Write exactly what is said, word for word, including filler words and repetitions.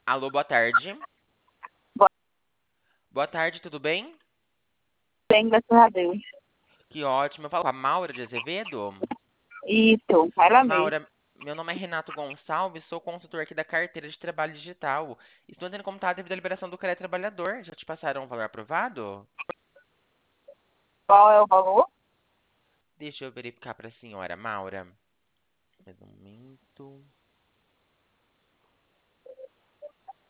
Alô, boa tarde. Boa, Boa tarde, tudo bem? bem, graças a Deus. Que ótimo. Eu falo com a Maura de Azevedo. Isso, ela mesmo. Maura, meu nome é Renato Gonçalves, sou consultor aqui da carteira de trabalho digital. Estou entrando em contato devido à liberação do crédito trabalhador. Já te passaram o valor aprovado? Qual é o valor? Deixa eu verificar para a senhora, Maura. Mais um momento.